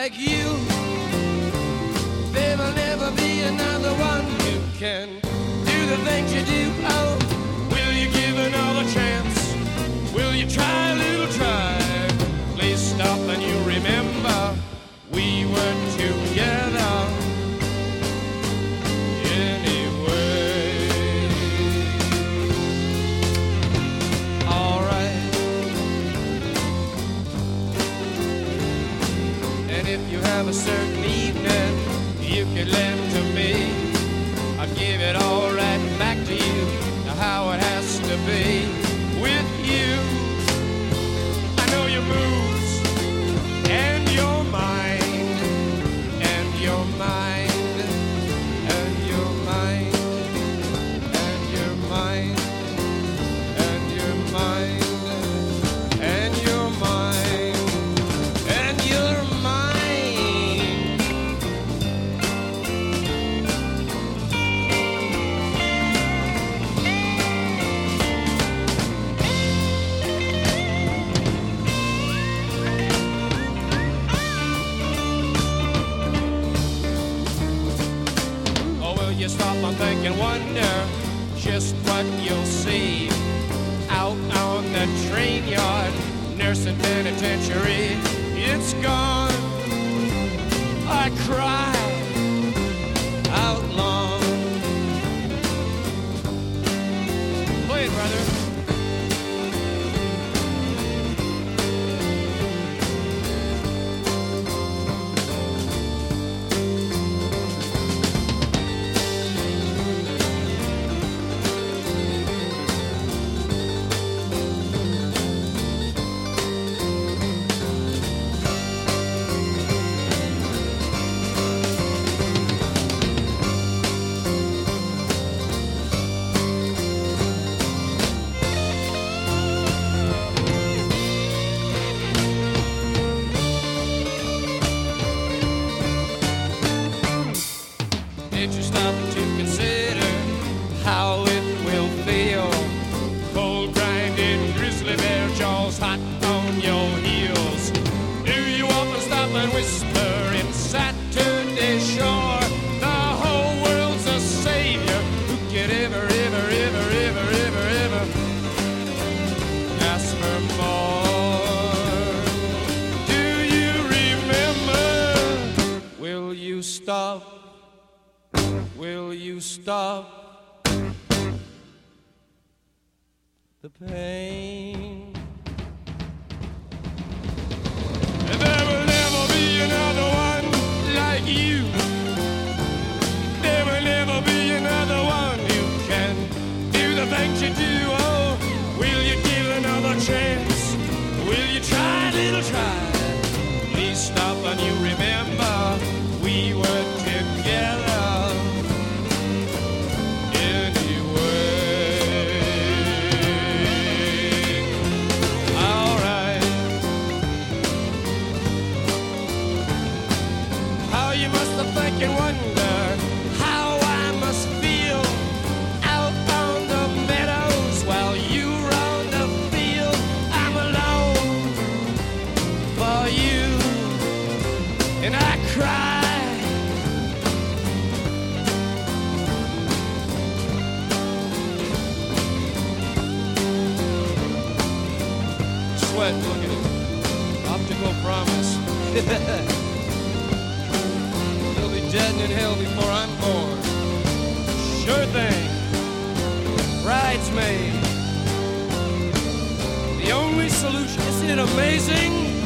like you. There will never be another one who can do the things you do. Oh, will you give another chance? Will you try a little try? Please stop and you remember we were together anyway. All right. And if you have a certain evening you can lend to me, I'll give it all right back to you, how it has to be with you. I know your moves and your mind and your mind and your mind and your mind and your mind and your mind and your mind. Oh, will you stop and think and wonder just what you'll see out on the train yard, nursing penitentiary? It's gone. I cry out long. Play it, brother. Did you stop to consider how it will feel? Cold grinding grizzly bear jaws hot on your heels. Do you often stop and whisper in Saturday Shore? The whole world's a savior. Who could ever, ever, ever, ever, ever, ever ask for more? Do you remember? Will you stop? Will you stop the pain? There will never be another one like you. There will never be another one who can do the things you do. Oh, will you give another chance? Will you try a little try? Please stop and you remember we were together. You must have think and wonder how I must feel out on the meadows while you roam the field. I'm alone for you, and I cry. Sweat, look at it. Optical promise. Dead and in hell before I'm born. Sure thing. Bridesmaid. The only solution. Isn't it amazing?